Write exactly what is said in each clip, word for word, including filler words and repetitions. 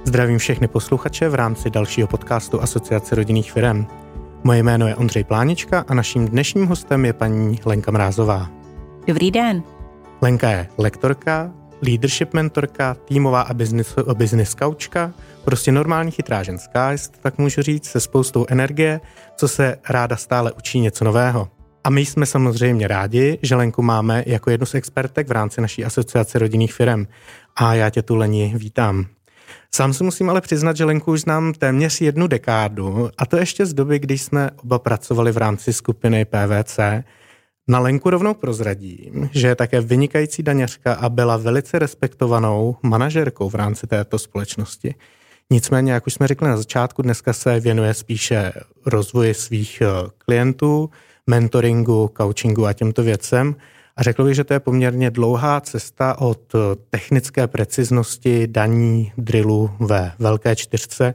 Zdravím všechny posluchače v rámci dalšího podcastu Asociace rodinných firem. Moje jméno je Ondřej Plánička a naším dnešním hostem je paní Lenka Mrázová. Dobrý den. Lenka je lektorka, leadership mentorka, týmová a business, business coachka, prostě normální chytrá ženská, jestli tak můžu říct, se spoustou energie, co se ráda stále učí něco nového. A my jsme samozřejmě rádi, že Lenku máme jako jednu z expertek v rámci naší Asociace rodinných firem. A já tě tu, Leni, vítám. Sám si musím ale přiznat, že Lenku už znám téměř jednu dekádu, a to ještě z doby, kdy jsme oba pracovali v rámci skupiny P V C. Na Lenku rovnou prozradím, že je také vynikající daňařka a byla velice respektovanou manažerkou v rámci této společnosti. Nicméně, jak už jsme řekli na začátku, dneska se věnuje spíše rozvoji svých klientů, mentoringu, coachingu a těmto věcem. A řekl bych, že to je poměrně dlouhá cesta od technické preciznosti daní, drillu ve velké čtyřce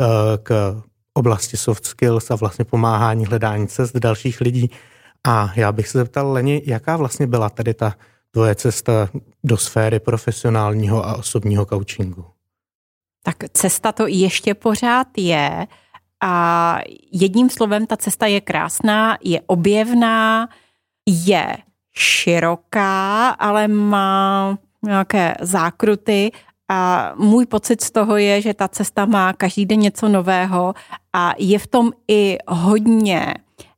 k oblasti soft skills a vlastně pomáhání hledání cest dalších lidí. A já bych se zeptal, Leni, jaká vlastně byla tady ta tvoje cesta do sféry profesionálního a osobního coachingu? Tak cesta to ještě pořád je a jedním slovem ta cesta je krásná, je objevná, je široká, ale má nějaké zákruty a můj pocit z toho je, že ta cesta má každý den něco nového a je v tom i hodně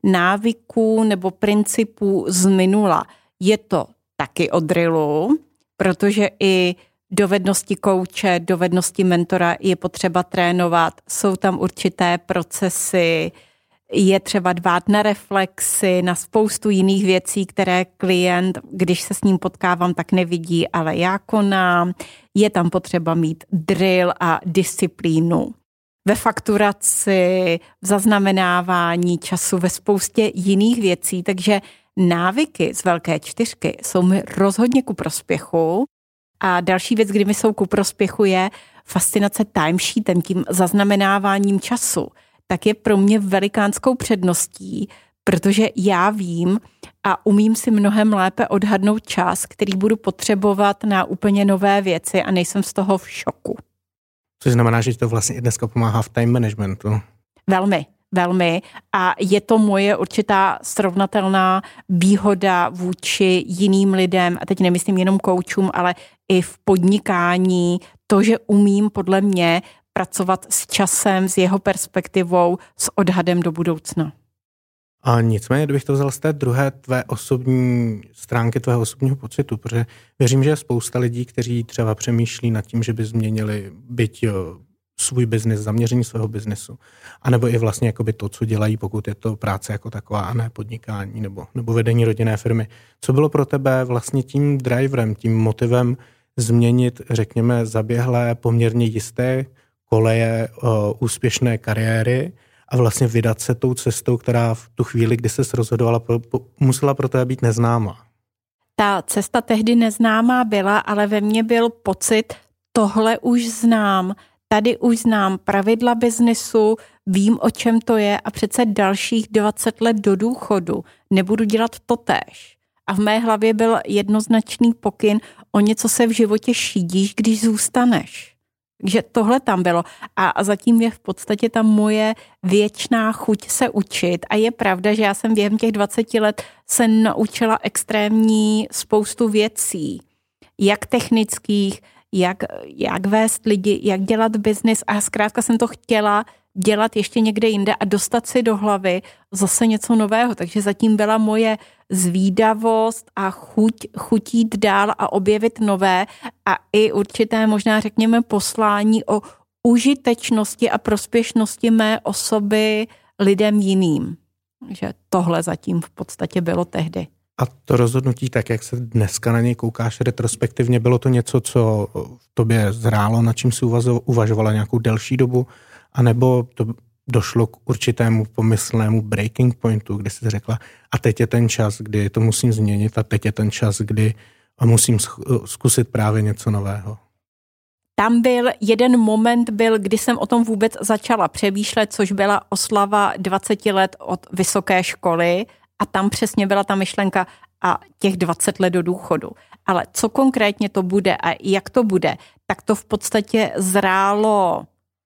návyků nebo principů z minula. Je to taky o drillu, protože i dovednosti kouče, dovednosti mentora je potřeba trénovat, jsou tam určité procesy, je třeba dbát na reflexy, na spoustu jiných věcí, které klient, když se s ním potkávám, tak nevidí, ale já konám. Je tam potřeba mít drill a disciplínu. Ve fakturaci, v zaznamenávání času, ve spoustě jiných věcí, takže návyky z velké čtyřky jsou mi rozhodně ku prospěchu. A další věc, kdy mi jsou ku prospěchu, je fascinace timesheetem, tím zaznamenáváním času. Tak je pro mě velikánskou předností, protože já vím a umím si mnohem lépe odhadnout čas, který budu potřebovat na úplně nové věci a nejsem z toho v šoku. Což znamená, že to vlastně i dneska pomáhá v time managementu. Velmi, velmi. A je to moje určitá srovnatelná výhoda vůči jiným lidem, a teď nemyslím jenom koučům, ale i v podnikání, to, že umím podle mě pracovat s časem, s jeho perspektivou, s odhadem do budoucna. A nicméně, kdybych to vzal z té druhé tvé osobní stránky, tvého osobního pocitu, protože věřím, že je spousta lidí, kteří třeba přemýšlí nad tím, že by změnili byť svůj biznis, zaměření svého biznesu, anebo i vlastně jakoby to, co dělají, pokud je to práce jako taková a ne podnikání nebo, nebo vedení rodinné firmy. Co bylo pro tebe vlastně tím driverem, tím motivem změnit, řekněme, zaběhlé, poměrně jisté koleje o, úspěšné kariéry a vlastně vydat se tou cestou, která v tu chvíli, kdy ses rozhodovala, pro, po, musela pro tebe být neznámá? Ta cesta tehdy neznámá byla, ale ve mně byl pocit, tohle už znám, tady už znám pravidla biznesu, vím, o čem to je a přece dalších dvacet let do důchodu nebudu dělat totéž. A v mé hlavě byl jednoznačný pokyn, o něco se v životě šídíš, když zůstaneš. Takže tohle tam bylo a zatím je v podstatě ta moje věčná chuť se učit a je pravda, že já jsem během těch dvaceti let se naučila extrémní spoustu věcí, jak technických, jak, jak vést lidi, jak dělat biznis a zkrátka jsem to chtěla dělat ještě někde jinde a dostat si do hlavy zase něco nového, takže zatím byla moje zvídavost a chuť, chuť jít dál a objevit nové a i určité možná řekněme poslání o užitečnosti a prospěšnosti mé osoby lidem jiným. Že tohle zatím v podstatě bylo tehdy. A to rozhodnutí, tak jak se dneska na něj koukáš retrospektivně, bylo to něco, co v tobě zrálo, nad čím si uvažovala nějakou delší dobu, anebo to došlo k určitému pomyslnému breaking pointu, kdy jsi řekla, a teď je ten čas, kdy to musím změnit a teď je ten čas, kdy musím zkusit právě něco nového. Tam byl jeden moment, byl, kdy jsem o tom vůbec začala přemýšlet, což byla oslava dvaceti let od vysoké školy A tam přesně byla ta myšlenka a těch dvacet let do důchodu. Ale co konkrétně to bude a jak to bude, tak to v podstatě zrálo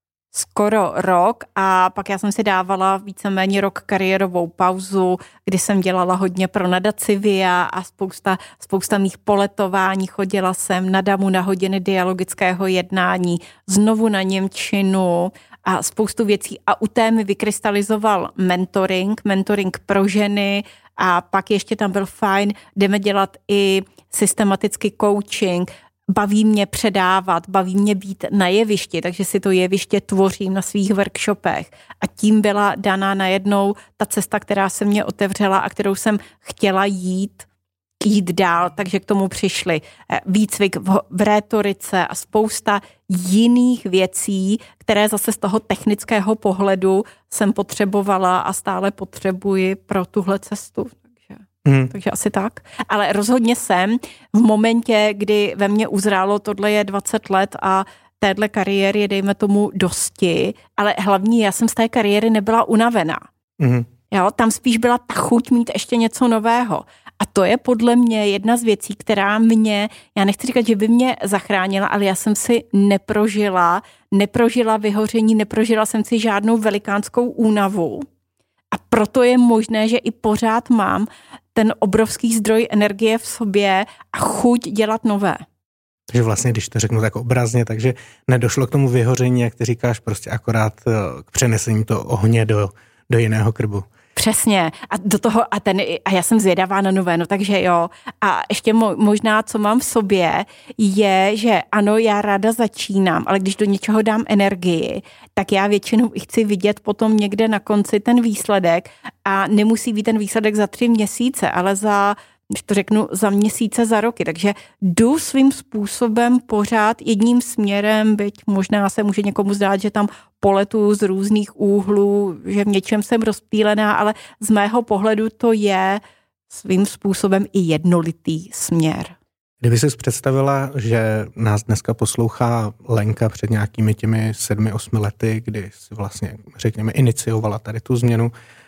skoro rok a pak já jsem si dávala víceméně rok kariérovou pauzu, kdy jsem dělala hodně pro nadaci V I A a spousta, spousta mých poletování. Chodila jsem na Damu na hodiny dialogického jednání, znovu na němčinu a spoustu věcí. A u té mi vykrystalizoval mentoring, mentoring pro ženy a pak ještě tam byl fajn, jdeme dělat i systematický coaching. Baví mě předávat, baví mě být na jevišti, takže si to jeviště tvořím na svých workshopech. A tím byla daná najednou ta cesta, která se mě otevřela a kterou jsem chtěla jít, jít dál, takže k tomu přišli výcvik v, v rétorice a spousta jiných věcí, které zase z toho technického pohledu jsem potřebovala a stále potřebuji pro tuhle cestu. Hmm. Takže asi tak. Ale rozhodně jsem v momentě, kdy ve mně uzrálo, tohle je dvacet let a téhle kariéry je, dejme tomu, dosti, ale hlavní, já jsem z té kariéry nebyla unavená. Hmm. Jo, tam spíš byla ta chuť mít ještě něco nového. A to je podle mě jedna z věcí, která mě, já nechci říkat, že by mě zachránila, ale já jsem si neprožila, neprožila vyhoření, neprožila jsem si žádnou velikánskou únavu. A proto je možné, že i pořád mám ten obrovský zdroj energie v sobě a chuť dělat nové. Takže vlastně, když to řeknu tak obrazně, takže nedošlo k tomu vyhoření, jak ty říkáš, prostě akorát k přenesení toho ohně do, do jiného krbu. Přesně. A do toho, a, ten, a já jsem zvědavá na nové, no takže jo. A ještě mo, možná, co mám v sobě, je, že ano, já ráda začínám, ale když do něčeho dám energii, tak já většinou chci vidět potom někde na konci ten výsledek a nemusí být ten výsledek za tři měsíce, ale za, když to řeknu, za měsíce, za roky. Takže jdu svým způsobem pořád jedním směrem, byť možná se může někomu zdát, že tam poletu z různých úhlů, že v něčem jsem rozptýlená, ale z mého pohledu to je svým způsobem i jednolitý směr. Kdyby jsi představila, že nás dneska poslouchá Lenka před nějakými těmi sedmi, osmi lety, kdy si vlastně, řekněme, iniciovala tady tu změnu,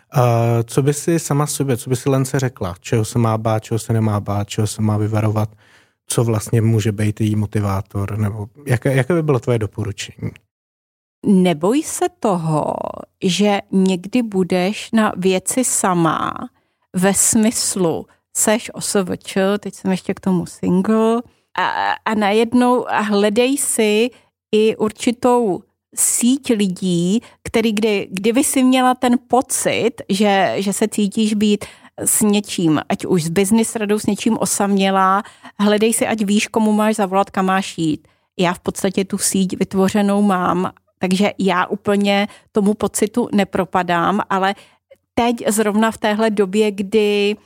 co by si sama sobě, co by si Lence řekla, čeho se má bát, čeho se nemá bát, čeho se má vyvarovat, co vlastně může být její motivátor, nebo jaké, jaké by bylo tvoje doporučení? Neboj se toho, že někdy budeš na věci sama ve smyslu seš O S V Č, teď jsem ještě k tomu single a, a najednou a hledej si i určitou síť lidí, který kdy, kdyby si měla ten pocit, že, že se cítíš být s něčím, ať už s business radou, s něčím osamělá, hledej si, ať víš, komu máš zavolat, kam máš jít. Já v podstatě tu síť vytvořenou mám, takže já úplně tomu pocitu nepropadám, ale teď zrovna v téhle době, kdy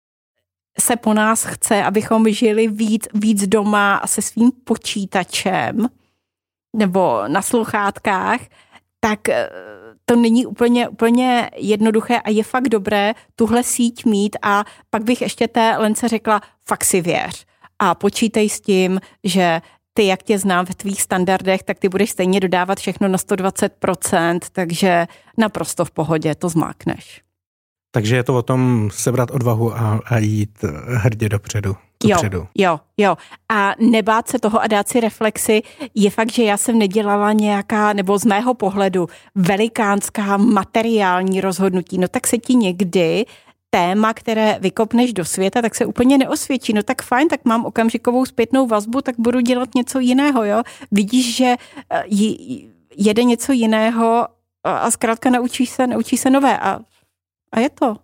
se po nás chce, abychom žili víc, víc doma a se svým počítačem nebo na sluchátkách, tak to není úplně, úplně jednoduché a je fakt dobré tuhle síť mít a pak bych ještě té Lence řekla, fakt si věř a počítej s tím, že ty, jak tě znám v tvých standardech, tak ty budeš stejně dodávat všechno na sto dvacet procent, takže naprosto v pohodě to zmákneš. Takže je to o tom sebrat odvahu a, a jít hrdě dopředu. dopředu. Jo, jo, jo. A nebát se toho a dát si reflexy. Je fakt, že já jsem nedělala nějaká, nebo z mého pohledu, velikánská materiální rozhodnutí. No tak se ti někdy téma, které vykopneš do světa, tak se úplně neosvědčí. No tak fajn, tak mám okamžikovou zpětnou vazbu, tak budu dělat něco jiného, jo. Vidíš, že jede něco jiného a zkrátka naučíš se, naučíš se nové a A je to.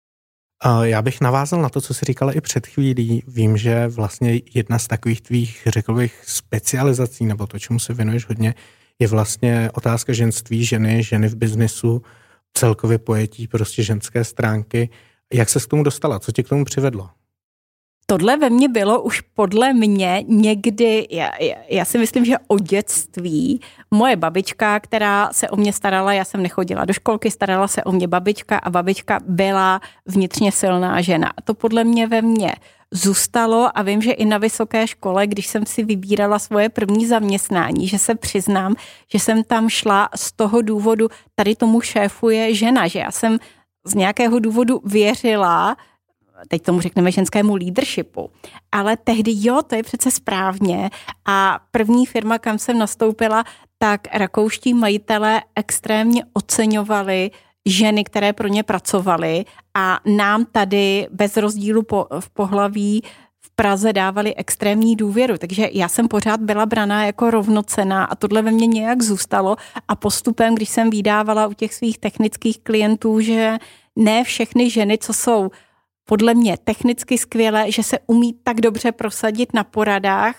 Já bych navázal na to, co jsi říkala i před chvílí. Vím, že vlastně jedna z takových tvých, řekl bych, specializací, nebo to, čemu se věnuješ hodně, je vlastně otázka ženství, ženy, ženy v biznesu, celkově pojetí prostě ženské stránky. Jak se k tomu dostala? Co tě k tomu přivedlo? Tohle ve mně bylo už podle mě někdy, já, já si myslím, že od dětství. Moje babička, která se o mě starala, já jsem nechodila do školky, starala se o mě babička a babička byla vnitřně silná žena. A to podle mě ve mně zůstalo a vím, že i na vysoké škole, když jsem si vybírala svoje první zaměstnání, že se přiznám, že jsem tam šla z toho důvodu, tady tomu šéfuje žena, že já jsem z nějakého důvodu věřila, teď tomu řekneme ženskému leadershipu, ale tehdy jo, to je přece správně a první firma, kam jsem nastoupila, tak rakouští majitelé extrémně oceňovali ženy, které pro ně pracovaly a nám tady bez rozdílu po, v pohlaví v Praze dávali extrémní důvěru, takže já jsem pořád byla braná jako rovnocenná a tohle ve mně nějak zůstalo a postupem, když jsem vydávala u těch svých technických klientů, že ne všechny ženy, co jsou podle mě technicky skvělé, že se umí tak dobře prosadit na poradách,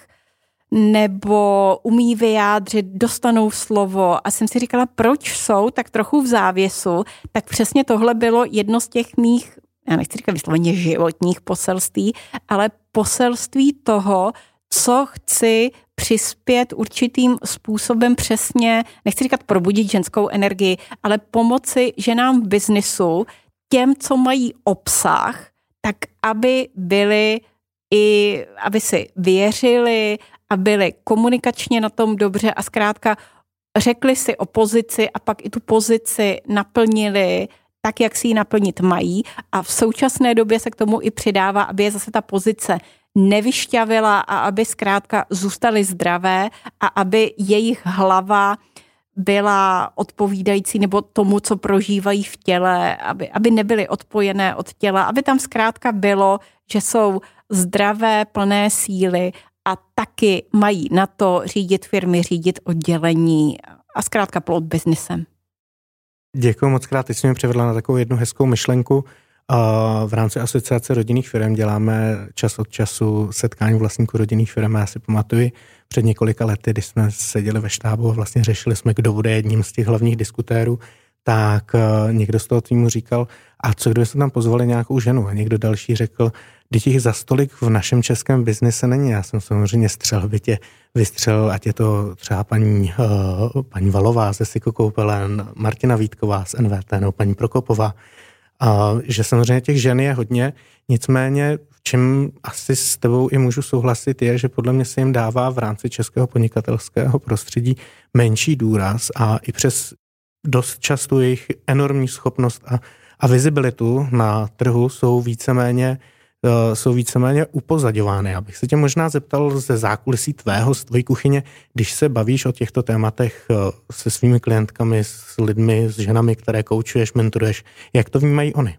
nebo umí vyjádřit, dostanou slovo a jsem si říkala, proč jsou tak trochu v závěsu, tak přesně tohle bylo jedno z těch mých, já nechci říkat vysloveně životních poselství, ale poselství toho, co chci přispět určitým způsobem přesně, nechci říkat probudit ženskou energii, ale pomoci ženám v biznisu, těm, co mají obsah, tak aby byli i, aby si věřili a byli komunikačně na tom dobře a zkrátka řekli si o pozici a pak i tu pozici naplnili tak, jak si ji naplnit mají a v současné době se k tomu i přidává, aby je zase ta pozice nevyšťavila a aby zkrátka zůstaly zdravé a aby jejich hlava byla odpovídající nebo tomu, co prožívají v těle, aby, aby nebyly odpojené od těla, aby tam zkrátka bylo, že jsou zdravé, plné síly a taky mají na to řídit firmy, řídit oddělení a zkrátka plot biznesem. Děkuji moc krát, teď jsi mě přivedla na takovou jednu hezkou myšlenku. V rámci asociace rodinných firm děláme čas od času setkání vlastníků rodinných firm. Já si pamatuju před několika lety, když jsme seděli ve štábu a vlastně řešili jsme, kdo bude jedním z těch hlavních diskutérů, tak někdo z toho týmu říkal, a co kdyby jsme tam pozvali nějakou ženu? A někdo další řekl, když jich za stolik v našem českém biznise není. Já jsem samozřejmě střelbitě vystřelil, ať je to třeba paní, uh, paní Valová ze Siko Koupelen, Martina Vítková z N V T, nebo paní Prokopová. Uh, že samozřejmě těch žen je hodně, nicméně v čem asi s tebou i můžu souhlasit je, že podle mě se jim dává v rámci českého podnikatelského prostředí menší důraz a i přes dost často jejich enormní schopnost a, a vizibilitu na trhu jsou víceméně jsou víceméně upozaďovány. Abych se tě možná zeptal ze zákulisí tvého, z tvojí kuchyně, když se bavíš o těchto tématech se svými klientkami, s lidmi, s ženami, které koučuješ, mentoruješ, jak to vnímají oni?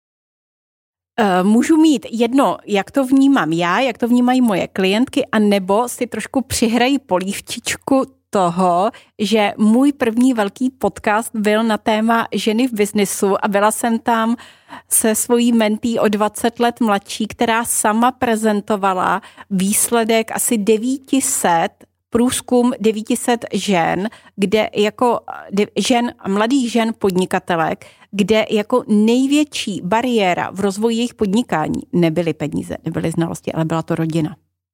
Můžu mít jedno, jak to vnímám já, jak to vnímají moje klientky, a nebo si trošku přihrají polívčičku toho, že můj první velký podcast byl na téma ženy v biznisu a byla jsem tam se svojí mentí o dvacet let mladší, která sama prezentovala výsledek asi devět set, průzkum devět set žen, kde jako žen, mladých žen podnikatelek, kde jako největší bariéra v rozvoji jejich podnikání nebyly peníze, nebyly znalosti, ale byla to rodina.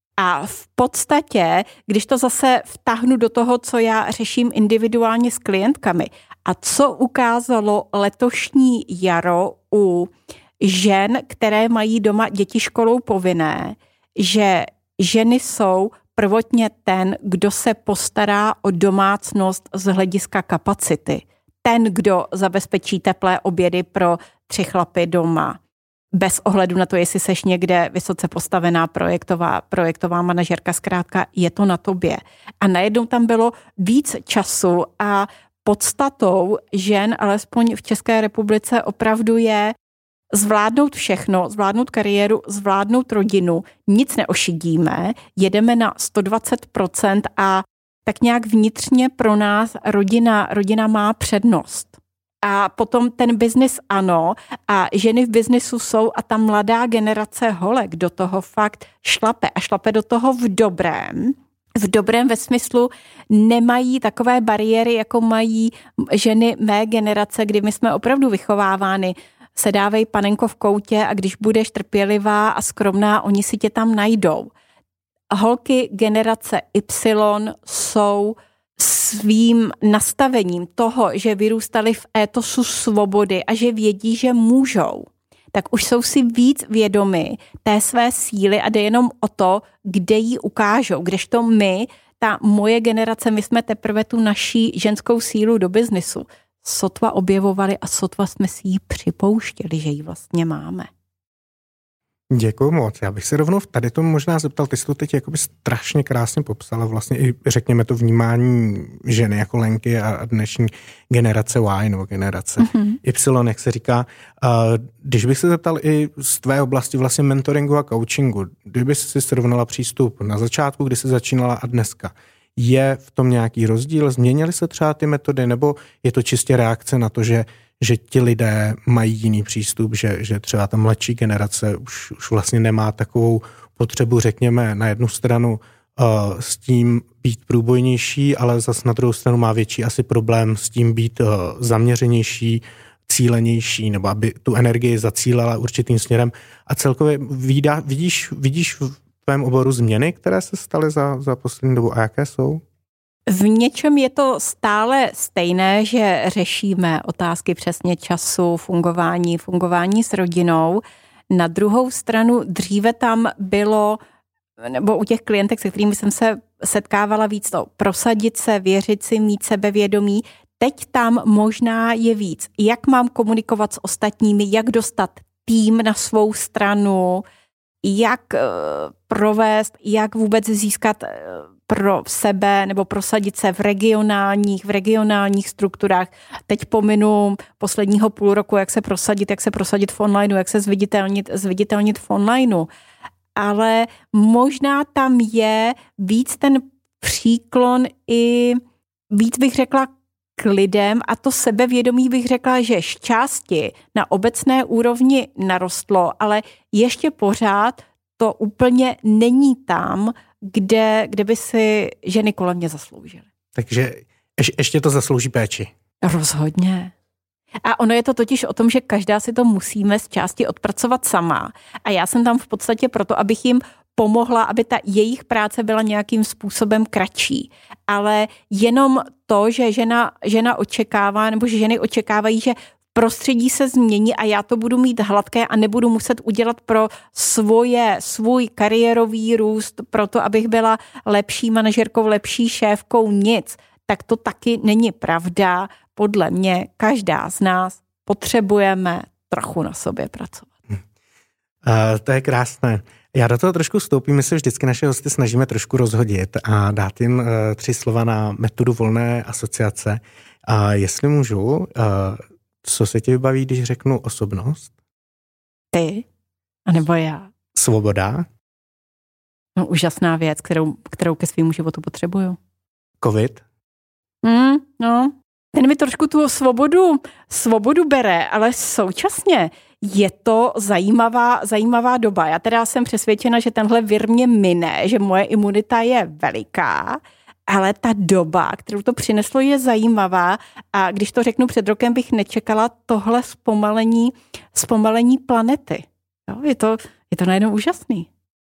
A v podstatě, když to zase vtáhnu do toho, co já řeším individuálně s klientkami a co ukázalo letošní jaro u žen, které mají doma děti školou povinné, že ženy jsou prvotně ten, kdo se postará o domácnost z hlediska kapacity. Ten, kdo zabezpečí teplé obědy pro tři chlapy doma. Bez ohledu na to, jestli seš někde vysoce postavená projektová, projektová manažerka, zkrátka je to na tobě. A najednou tam bylo víc času a podstatou žen, alespoň v České republice, opravdu je zvládnout všechno, zvládnout kariéru, zvládnout rodinu, nic neošidíme, jedeme na sto dvacet procent a tak nějak vnitřně pro nás rodina, rodina má přednost. A potom ten biznis ano a ženy v biznisu jsou a ta mladá generace holek do toho fakt šlape a šlape do toho v dobrém. V dobrém ve smyslu nemají takové bariéry, jako mají ženy mé generace, kdy my jsme opravdu vychovávány. Sedávej panenko v koutě a když budeš trpělivá a skromná, oni si tě tam najdou. Holky generace Y jsou svým nastavením toho, že vyrůstali v étosu svobody a že vědí, že můžou, tak už jsou si víc vědomi té své síly a jde jenom o to, kde ji ukážou. Kdežto my, ta moje generace, my jsme teprve tu naší ženskou sílu do biznisu sotva objevovali a sotva jsme si ji připouštěli, že ji vlastně máme. Děkuju moc. Já bych se rovnou tady to možná zeptal, ty jsi to teď jakoby strašně krásně popsala, vlastně i řekněme to vnímání ženy jako Lenky a dnešní generace Y nebo generace mm-hmm. Y, jak se říká. Když bych se zeptal i z tvé oblasti vlastně mentoringu a coachingu, kdyby si srovnala přístup na začátku, kdy jsi začínala a dneska, je v tom nějaký rozdíl? Změnily se třeba ty metody, nebo je to čistě reakce na to, že že ti lidé mají jiný přístup, že, že třeba ta mladší generace už, už vlastně nemá takovou potřebu, řekněme, na jednu stranu uh, s tím být průbojnější, ale zase na druhou stranu má větší asi problém s tím být uh, zaměřenější, cílenější, nebo aby tu energii zacílala určitým směrem. A celkově vidá, vidíš, vidíš v tvém oboru změny, které se staly za, za poslední dobu a jaké jsou? V něčem je to stále stejné, že řešíme otázky přesně času, fungování, fungování s rodinou. Na druhou stranu dříve tam bylo, nebo u těch klientek, se kterými jsem se setkávala víc, to prosadit se, věřit si, mít sebevědomí. Teď tam možná je víc. Jak mám komunikovat s ostatními, jak dostat tým na svou stranu, jak provést, jak vůbec získat pro sebe nebo prosadit se v regionálních, v regionálních strukturách. Teď pominu posledního půl roku, jak se prosadit, jak se prosadit v onlineu, jak se zviditelnit, zviditelnit v onlineu. Ale možná tam je víc ten příklon i víc bych řekla k lidem a to sebevědomí bych řekla, že šťastí na obecné úrovni narostlo, ale ještě pořád to úplně není tam, kde, kde by si ženy kolem mě zasloužily. Takže ješ, ještě to zaslouží péči. Rozhodně. A ono je to totiž o tom, že každá si to musíme z části odpracovat sama. A já jsem tam v podstatě proto, abych jim pomohla, aby ta jejich práce byla nějakým způsobem kratší. Ale jenom to, že žena, žena očekává, nebo že ženy očekávají, že prostředí se změní a já to budu mít hladké a nebudu muset udělat pro svoje, svůj kariérový růst, proto abych byla lepší manažerkou, lepší šéfkou, nic. Tak to taky není pravda. Podle mě každá z nás potřebujeme trochu na sobě pracovat. Uh, to je krásné. Já do toho trošku vstoupím, my se vždycky naše hosty snažíme trošku rozhodit a dát jim uh, tři slova na metodu volné asociace. A uh, jestli můžu, uh, co se ti vybaví, když řeknu osobnost? Ty? A nebo já? Svoboda? No, úžasná věc, kterou, kterou ke svému životu potřebuju. Covid? Mm, no, ten mi trošku tu svobodu, svobodu bere, ale současně je to zajímavá, zajímavá doba. Já teda jsem přesvědčena, že tenhle vir mě mine, že moje imunita je veliká, ale ta doba, kterou to přineslo, je zajímavá a když to řeknu před rokem, bych nečekala tohle zpomalení, zpomalení planety. Jo, je to, je to najednou úžasný.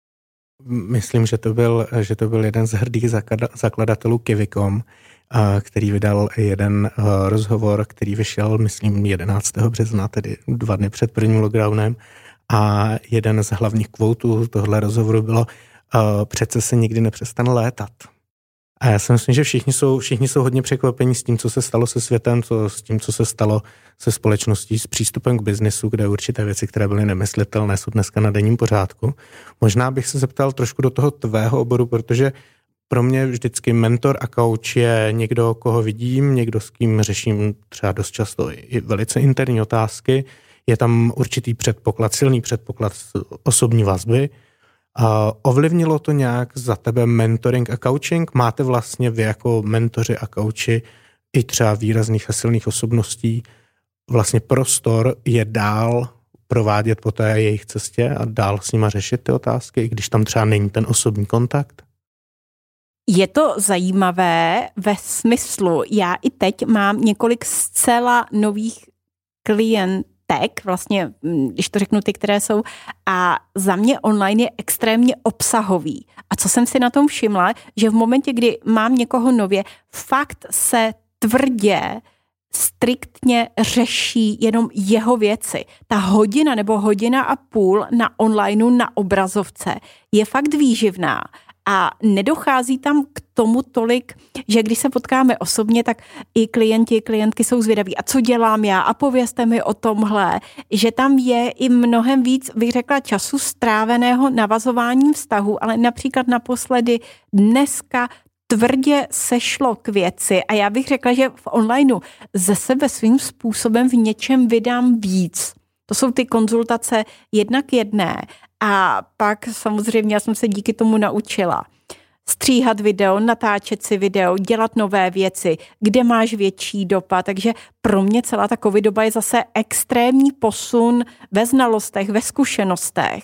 Myslím, že to byl, že to byl jeden z hrdých zakladatelů Kiwi tečka com, který vydal jeden rozhovor, který vyšel, myslím, jedenáctého března, tedy dva dny před prvním lockdownem. A jeden z hlavních kvótů tohle rozhovoru bylo přece se nikdy nepřestane létat. A já si myslím, že všichni jsou, všichni jsou hodně překvapení s tím, co se stalo se světem, co, s tím, co se stalo se společností, s přístupem k biznesu, kde určité věci, které byly nemyslitelné, jsou dneska na denním pořádku. Možná bych se zeptal trošku do toho tvého oboru, protože pro mě vždycky mentor a coach je někdo, koho vidím, někdo, s kým řeším třeba dost často i velice interní otázky. Je tam určitý předpoklad, silný předpoklad osobní vazby. A ovlivnilo to nějak za tebe mentoring a coaching? Máte vlastně vy jako mentoři a coachi i třeba výrazných a silných osobností vlastně prostor je dál provádět po té jejich cestě a dál s nima řešit ty otázky, i když tam třeba není ten osobní kontakt? Je to zajímavé ve smyslu, já i teď mám několik zcela nových klientek, vlastně, když to řeknu ty, které jsou, a za mě online je extrémně obsahový. A co jsem si na tom všimla, že v momentě, kdy mám někoho nově, fakt se tvrdě, striktně řeší jenom jeho věci. Ta hodina nebo hodina a půl na onlineu na obrazovce je fakt výživná. A nedochází tam k tomu tolik, že když se potkáme osobně, tak i klienti, klientky jsou zvědaví. A co dělám já? A povězte mi o tomhle. Že tam je i mnohem víc, bych řekla, času stráveného navazováním vztahu, ale například naposledy dneska tvrdě sešlo k věci a já bych řekla, že v onlineu ze sebe svým způsobem v něčem vydám víc. To jsou ty konzultace jedna k jedné a pak samozřejmě já jsem se díky tomu naučila stříhat video, natáčet si video, dělat nové věci, kde máš větší dopad, takže pro mě celá ta covidoba je zase extrémní posun ve znalostech, ve zkušenostech.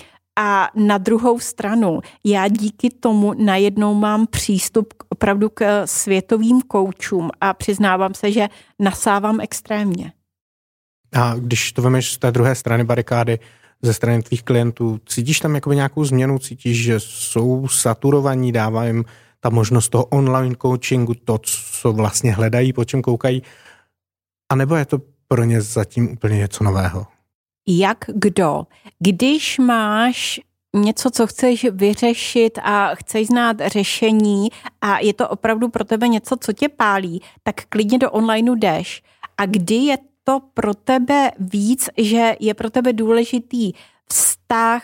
A na druhou stranu, já díky tomu najednou mám přístup k, opravdu k světovým koučům a přiznávám se, že nasávám extrémně. A když to vemeš z té druhé strany barikády, ze strany tvých klientů, cítíš tam jakoby nějakou změnu? Cítíš, že jsou saturovaní, dává jim ta možnost toho online coachingu, to, co vlastně hledají, po čem koukají? A nebo je to pro ně zatím úplně něco nového? Jak kdo? Když máš něco, co chceš vyřešit a chceš znát řešení a je to opravdu pro tebe něco, co tě pálí, tak klidně do onlineu jdeš. A kdy je to pro tebe víc, že je pro tebe důležitý vztah,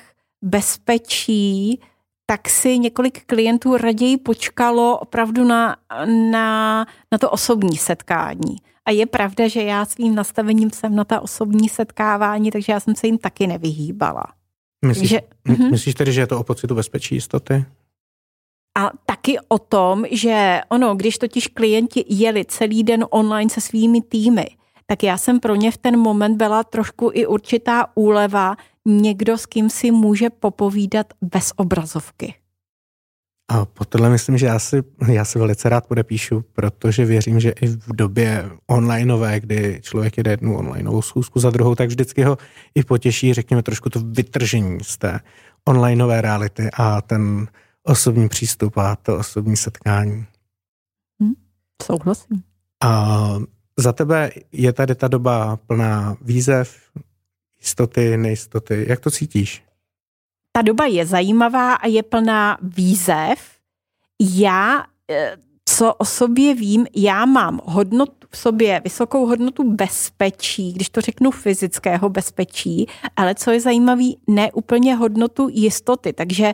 bezpečí, tak si několik klientů raději počkalo opravdu na, na, na to osobní setkání. A je pravda, že já svým nastavením jsem na ta osobní setkávání, takže já jsem se jim taky nevyhýbala. Myslíš, takže, m- myslíš tedy, že je to o pocitu bezpečí, jistoty? A taky o tom, že ono, když totiž klienti jeli celý den online se svými týmy, tak já jsem pro ně v ten moment byla trošku i určitá úleva, někdo, s kým si může popovídat bez obrazovky. A po tohle myslím, že já si, já si velice rád podepíšu, protože věřím, že i v době onlineové, kdy člověk jede jednu onlineovou schůzku za druhou, tak vždycky ho i potěší, řekněme, trošku to vytržení z té onlineové reality a ten osobní přístup a to osobní setkání. Hmm, souhlasím. A za tebe je tady ta doba plná výzev, jistoty, nejistoty. Jak to cítíš? Ta doba je zajímavá a je plná výzev. Já, co o sobě vím, já mám hodnotu v sobě, vysokou hodnotu bezpečí, když to řeknu fyzického bezpečí, ale co je zajímavý, ne úplně hodnotu jistoty. Takže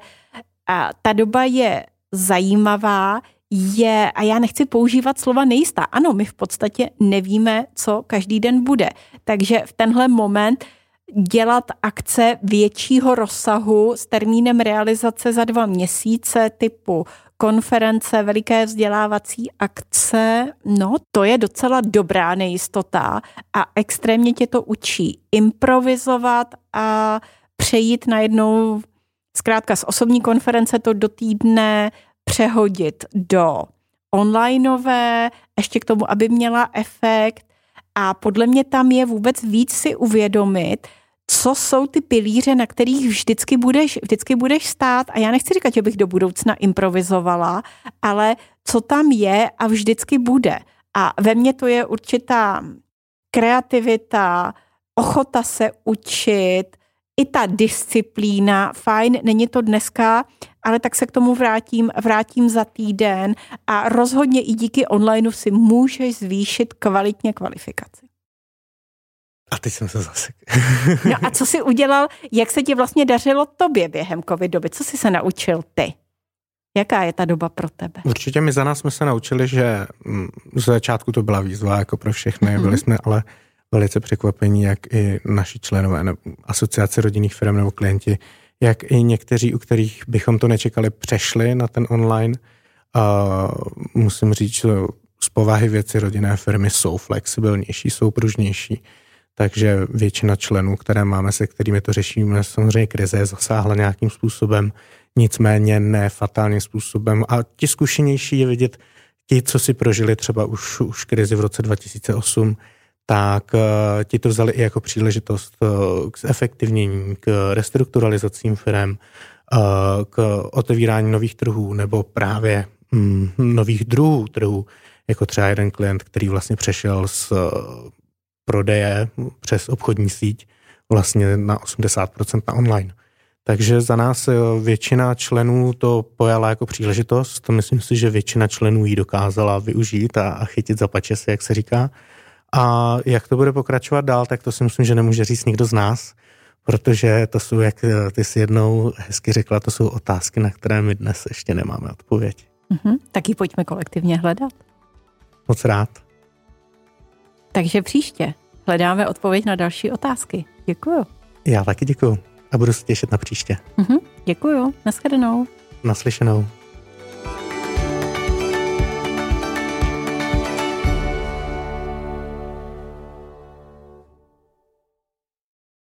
ta doba je zajímavá, je, a já nechci používat slova nejistá. Ano, my v podstatě nevíme, co každý den bude. Takže v tenhle moment dělat akce většího rozsahu s termínem realizace za dva měsíce typu konference, veliké vzdělávací akce, no to je docela dobrá nejistota a extrémně tě to učí improvizovat a přejít najednou zkrátka z osobní konference to do týdne přehodit do onlineové, ještě k tomu, aby měla efekt a podle mě tam je vůbec víc si uvědomit, co jsou ty pilíře, na kterých vždycky budeš, vždycky budeš stát a já nechci říkat, že bych do budoucna improvizovala, ale co tam je a vždycky bude. A ve mně to je určitá kreativita, ochota se učit, i ta disciplína, fajn, není to dneska, ale tak se k tomu vrátím, vrátím za týden a rozhodně i díky onlineu si můžeš zvýšit kvalitně kvalifikaci. A teď jsem se zasek. No a co jsi udělal, jak se ti vlastně dařilo tobě během covidoby? Co jsi se naučil ty? Jaká je ta doba pro tebe? Určitě my za nás jsme se naučili, že z začátku to byla výzva jako pro všechny, mm-hmm. byli jsme ale velice překvapení, jak i naši členové nebo asociace rodinných firm nebo klienti, jak i někteří, u kterých bychom to nečekali, přešli na ten online. A musím říct, že z povahy věci rodinné firmy jsou flexibilnější, jsou pružnější, takže většina členů, které máme, se kterými to řešíme, samozřejmě krize zasáhla nějakým způsobem, nicméně ne fatálním způsobem. A ti zkušenější je vidět, ti, co si prožili třeba už, už krizi v roce dva tisíce osm, tak uh, ti to vzali i jako příležitost uh, k zefektivnění, k restrukturalizacím firem, uh, k otevírání nových trhů nebo právě mm, nových druhů trhů, jako třeba jeden klient, který vlastně přešel z uh, prodeje přes obchodní síť vlastně na osmdesát procent na online. Takže za nás většina členů to pojala jako příležitost. Myslím si, že většina členů ji dokázala využít a, a chytit za pačesy, jak se říká. A jak to bude pokračovat dál, tak to si myslím, že nemůže říct nikdo z nás, protože to jsou, jak ty si jednou hezky řekla, to jsou otázky, na které my dnes ještě nemáme odpověď. Mm-hmm, tak ji pojďme kolektivně hledat. Moc rád. Takže příště hledáme odpověď na další otázky. Děkuju. Já taky děkuju a budu se těšit na příště. Mm-hmm, děkuju. Nashledanou. Naslyšenou.